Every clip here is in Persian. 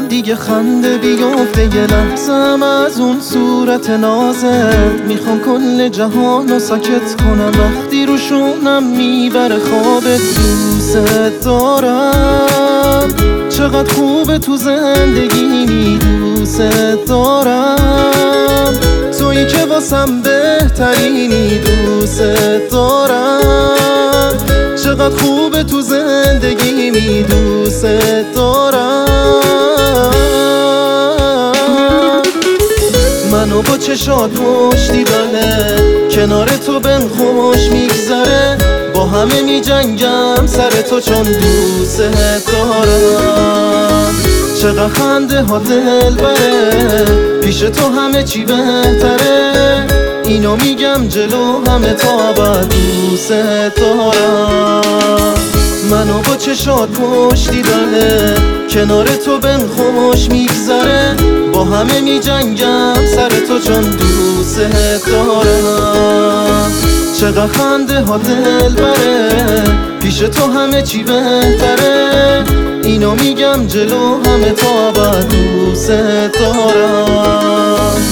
ندارم دیگه خنده بیفته، یه لحظم از اون صورت نازت میخوام کل جهان رو ساکت کنم. وقتی رو شونم میبره خوابت، دوست دارم چقدر خوبه تو زندگی، دوست دارم تویی که واسم بهترینی، دوست دارم چقدر خوبه تو زندگی، دوست دارم. منو با چشات پشتیبانه کنار تو بهم خوش میگذره، با همه میجنگم سر تو چون دوست دارم. چقدر خنده ها دل بره، پیش تو همه چی بهتره، اینو میگم جلو همه تا ابد دوست دارم. منو با چشات پشتیبانه کنار تو بهم خوش میگذره، با همه میجنگم سر تو چون دوست دارم. چقدر خنده ها دل بره، پیش تو همه چی بهتره، اینو میگم جلو همه تا ابد دوست دارم.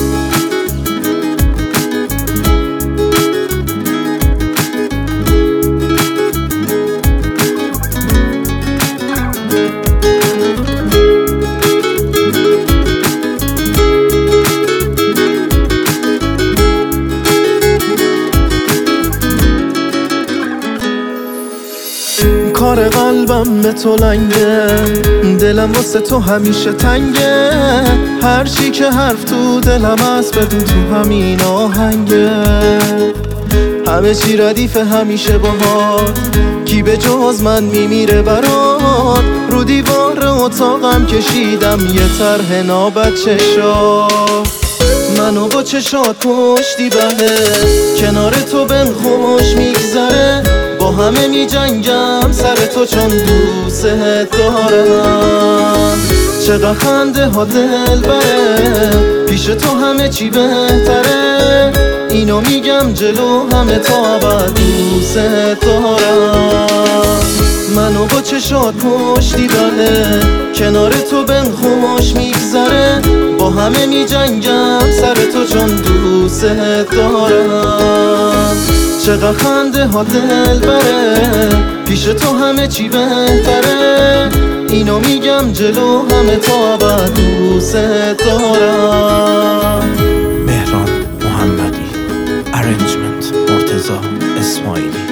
کار قلبم به تو لنگه، دلم واسه تو همیشه تنگه، هر چی که حرف تو دلم هست بدون تو همین آهنگه. همه چی ردیف همیشه باهات، کی به جز من میمیره برات، رو دیوار اتاقم کشیدم یه طرح نابچشات. منو با چشات پشتیبانه کنار تو بهم خوش میگذره، با همه میجنگم سر تو چون دوست دارم. چقدر خنده ها دل بره، پیش تو همه چی بهتره، اینو میگم جلو همه تا ابد دوست دارم. منو با چشات پشتیبانه کنار تو بهم خوش میگذره، با همه میجنگم سر تو چون دوست دارم. چقدر خنده ها دل بره، پیش تو همه چی بهتره، اینو میگم جلو همه تا ابد دوست دارم. مهران محمدی، ارنجمنت مرتضی اسماعیلی.